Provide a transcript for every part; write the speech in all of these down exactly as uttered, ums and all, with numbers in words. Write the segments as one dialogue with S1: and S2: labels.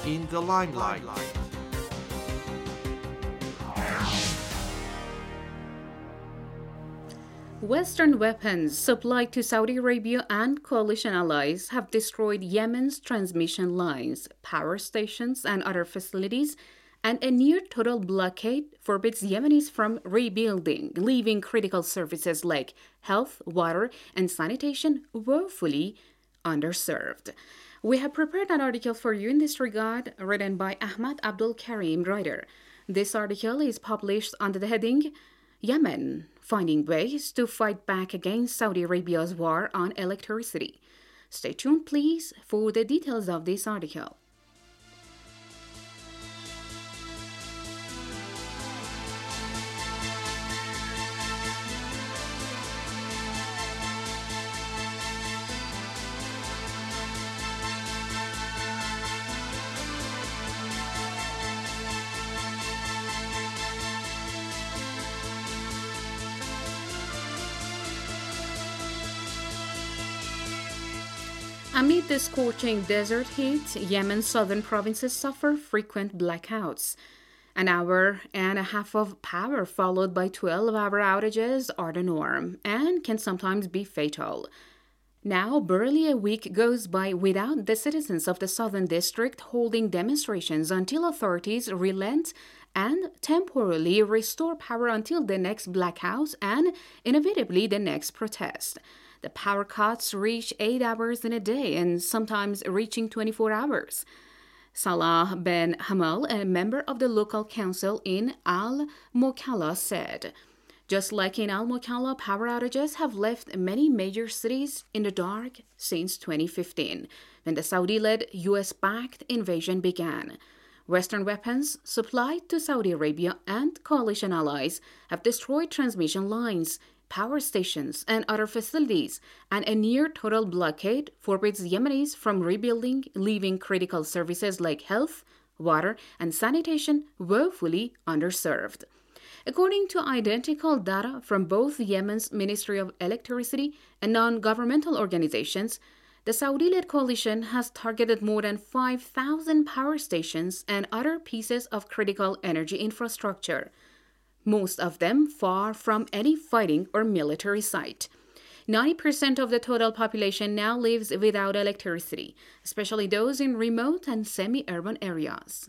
S1: in the limelight.
S2: Western weapons supplied to Saudi Arabia and coalition allies have destroyed Yemen's transmission lines, power stations, and other facilities, and a near total blockade forbids Yemenis from rebuilding, leaving critical services like health, water, and sanitation woefully underserved. We have prepared an article for you in this regard, written by Ahmad Abdul Karim, writer. This article is published under the heading Yemen, Finding Ways to Fight Back Against Saudi Arabia's War on Electricity. Stay tuned, please, for the details of this article. Amid the scorching desert heat, Yemen's southern provinces suffer frequent blackouts. An hour and a half of power followed by twelve-hour outages are the norm and can sometimes be fatal. Now, barely a week goes by without the citizens of the southern district holding demonstrations until authorities relent and temporarily restore power until the next blackout and, inevitably, the next protest. The power cuts reach eight hours in a day and sometimes reaching twenty-four hours. Salah Ben Hamal, a member of the local council in Al Mokalla, said, "Just like in Al Mokalla, power outages have left many major cities in the dark since twenty fifteen, when the Saudi-led U S-backed invasion began. Western weapons supplied to Saudi Arabia and coalition allies have destroyed transmission lines, power stations, and other facilities, and a near-total blockade forbids Yemenis from rebuilding, leaving critical services like health, water, and sanitation woefully underserved." According to identical data from both Yemen's Ministry of Electricity and non-governmental organizations, the Saudi-led coalition has targeted more than five thousand power stations and other pieces of critical energy infrastructure, most of them far from any fighting or military site. ninety percent of the total population now lives without electricity, especially those in remote and semi-urban areas.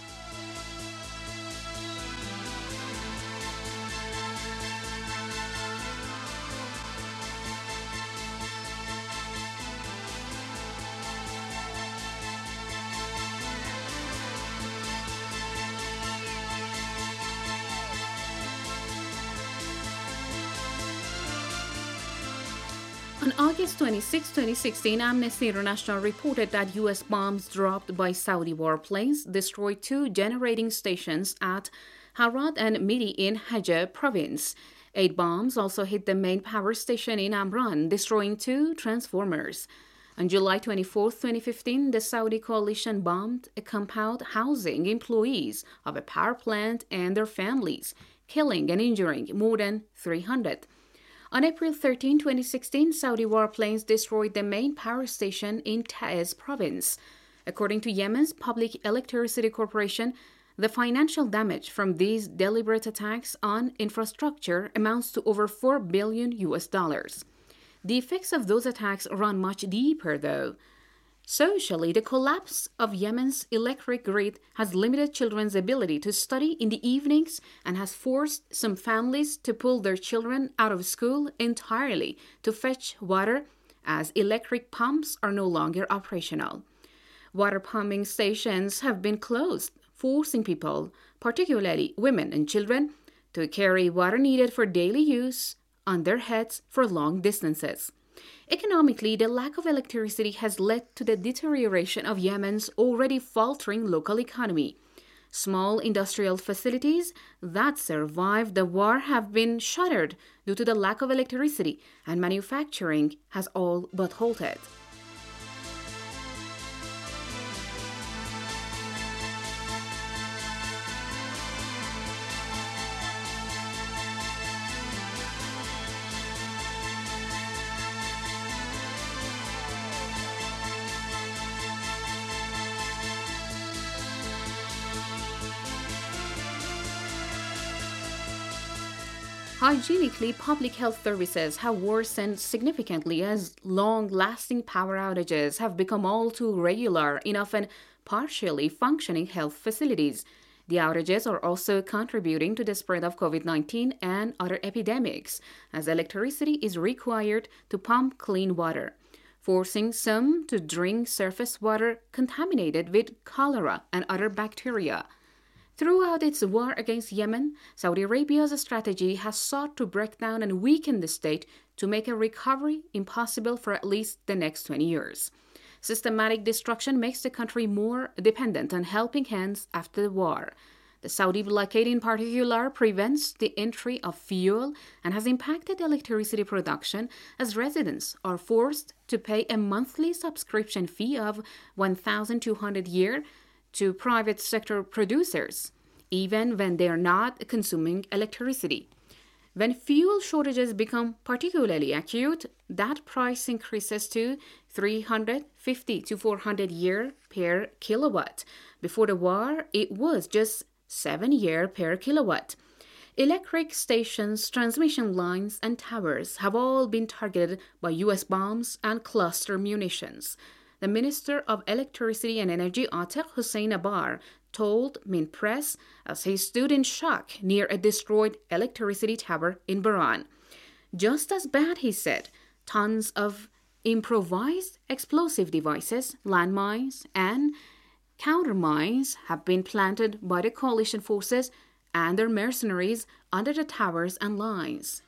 S2: On August twenty-sixth, twenty sixteen, Amnesty International reported that U S bombs dropped by Saudi warplanes destroyed two generating stations at Harad and Midi in Hajj province. Eight bombs also hit the main power station in Amran, destroying two transformers. On July twenty-fourth, twenty fifteen, the Saudi coalition bombed a compound housing employees of a power plant and their families, killing and injuring more than three hundred. On April thirteenth, twenty sixteen, Saudi warplanes destroyed the main power station in Taiz province. According to Yemen's Public Electricity Corporation, the financial damage from these deliberate attacks on infrastructure amounts to over four billion U S dollars. The effects of those attacks run much deeper, though. Socially, the collapse of Yemen's electric grid has limited children's ability to study in the evenings and has forced some families to pull their children out of school entirely to fetch water, as electric pumps are no longer operational. Water pumping stations have been closed, forcing people, particularly women and children, to carry water needed for daily use on their heads for long distances. Economically, the lack of electricity has led to the deterioration of Yemen's already faltering local economy. Small industrial facilities that survived the war have been shuttered due to the lack of electricity, and manufacturing has all but halted. Hygienically, public health services have worsened significantly as long-lasting power outages have become all too regular in often partially functioning health facilities. The outages are also contributing to the spread of COVID nineteen and other epidemics, as electricity is required to pump clean water, forcing some to drink surface water contaminated with cholera and other bacteria. Throughout its war against Yemen, Saudi Arabia's strategy has sought to break down and weaken the state to make a recovery impossible for at least the next twenty years. Systematic destruction makes the country more dependent on helping hands after the war. The Saudi blockade in particular prevents the entry of fuel and has impacted electricity production as residents are forced to pay a monthly subscription fee of one thousand two hundred dollars a year to private sector producers, even when they are not consuming electricity. When fuel shortages become particularly acute, that price increases to three hundred fifty to four hundred year per kilowatt. Before the war, it was just seven year per kilowatt. Electric stations, transmission lines, and towers have all been targeted by U S bombs and cluster munitions. The Minister of Electricity and Energy, Atiq Hussein Abar, told Mint Press as he stood in shock near a destroyed electricity tower in Bahrain. Just as bad, he said, tons of improvised explosive devices, landmines, and countermines have been planted by the coalition forces and their mercenaries under the towers and lines.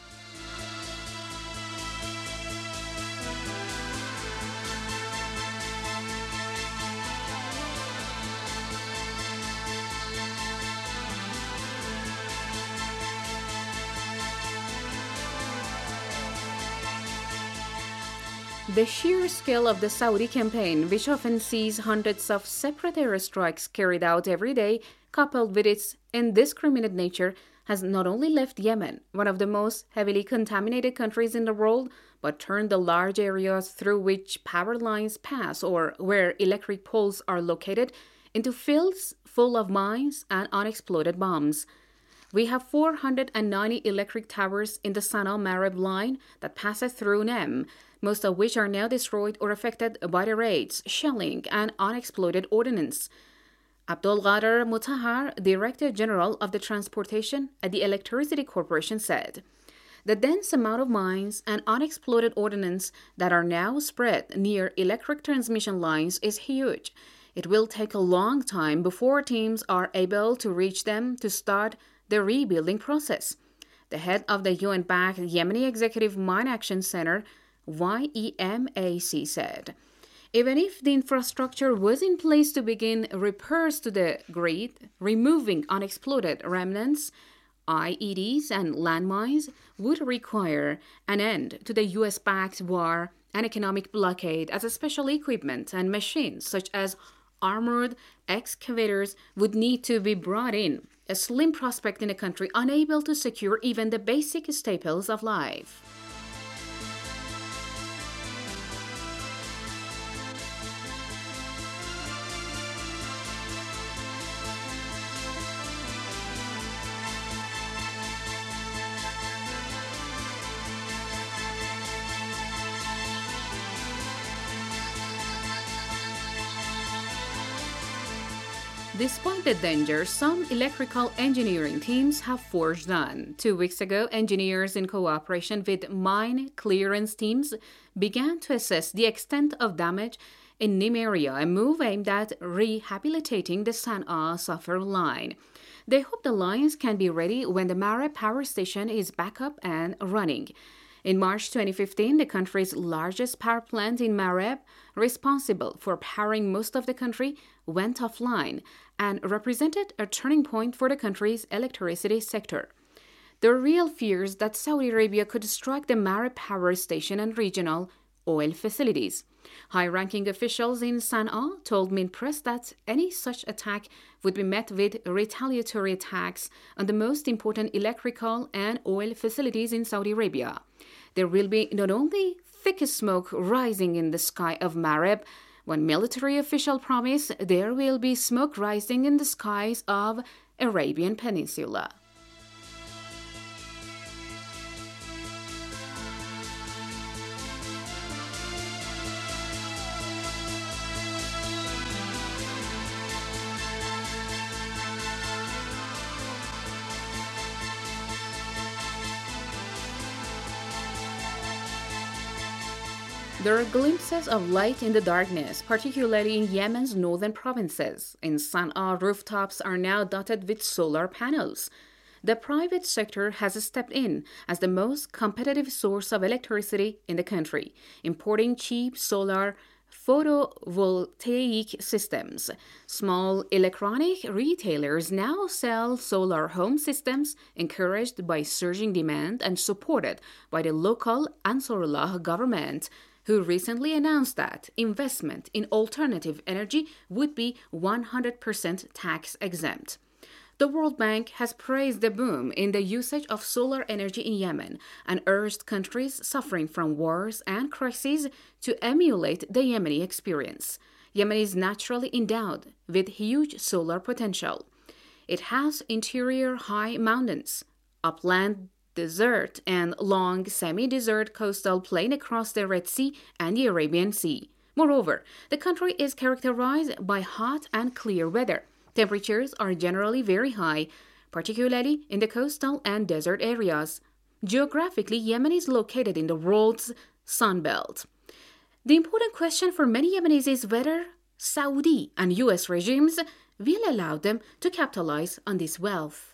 S2: The sheer scale of the Saudi campaign, which often sees hundreds of separate airstrikes carried out every day, coupled with its indiscriminate nature, has not only left Yemen, one of the most heavily contaminated countries in the world, but turned the large areas through which power lines pass or where electric poles are located into fields full of mines and unexploded bombs. We have four hundred ninety electric towers in the Sana'a-Marib line that passes through Neom, most of which are now destroyed or affected by the raids, shelling, and unexploded ordnance. Abdul Ghadir Mutahar, Director General of the Transportation at the Electricity Corporation, said, "The dense amount of mines and unexploded ordnance that are now spread near electric transmission lines is huge. It will take a long time before teams are able to reach them to start the rebuilding process." The head of the U N-backed Yemeni Executive Mine Action Center, Y E M A C, said, "Even if the infrastructure was in place to begin repairs to the grid, removing unexploded remnants, I E Ds, and landmines would require an end to the U S-backed war and economic blockade, as special equipment and machines such as armored excavators would need to be brought in, a slim prospect in a country unable to secure even the basic staples of life." Despite the danger, some electrical engineering teams have forged on. Two weeks ago, engineers in cooperation with mine clearance teams began to assess the extent of damage in Neom area, a move aimed at rehabilitating the Sana'a-Safar line. They hope the lines can be ready when the Marib power station is back up and running. In March twenty fifteen, the country's largest power plant in Marib, responsible for powering most of the country, went offline and represented a turning point for the country's electricity sector. There are real fears that Saudi Arabia could strike the Marib power station and regional oil facilities. High-ranking officials in Sana'a told Mint Press that any such attack would be met with retaliatory attacks on the most important electrical and oil facilities in Saudi Arabia. There will be not only thick smoke rising in the sky of Marib, one military official promised there will be smoke rising in the skies of Arabian Peninsula. There are glimpses of light in the darkness, particularly in Yemen's northern provinces. In Sana'a, rooftops are now dotted with solar panels. The private sector has stepped in as the most competitive source of electricity in the country, importing cheap solar photovoltaic systems. Small electronic retailers now sell solar home systems, encouraged by surging demand and supported by the local Ansarullah government, who recently announced that investment in alternative energy would be one hundred percent tax exempt. The World Bank has praised the boom in the usage of solar energy in Yemen and urged countries suffering from wars and crises to emulate the Yemeni experience. Yemen is naturally endowed with huge solar potential. It has interior high mountains, upland desert, and long semi-desert coastal plain across the Red Sea and the Arabian Sea. Moreover, the country is characterized by hot and clear weather. Temperatures are generally very high, particularly in the coastal and desert areas. Geographically, Yemen is located in the world's Sun Belt. The important question for many Yemenis is whether Saudi and U S regimes will allow them to capitalize on this wealth.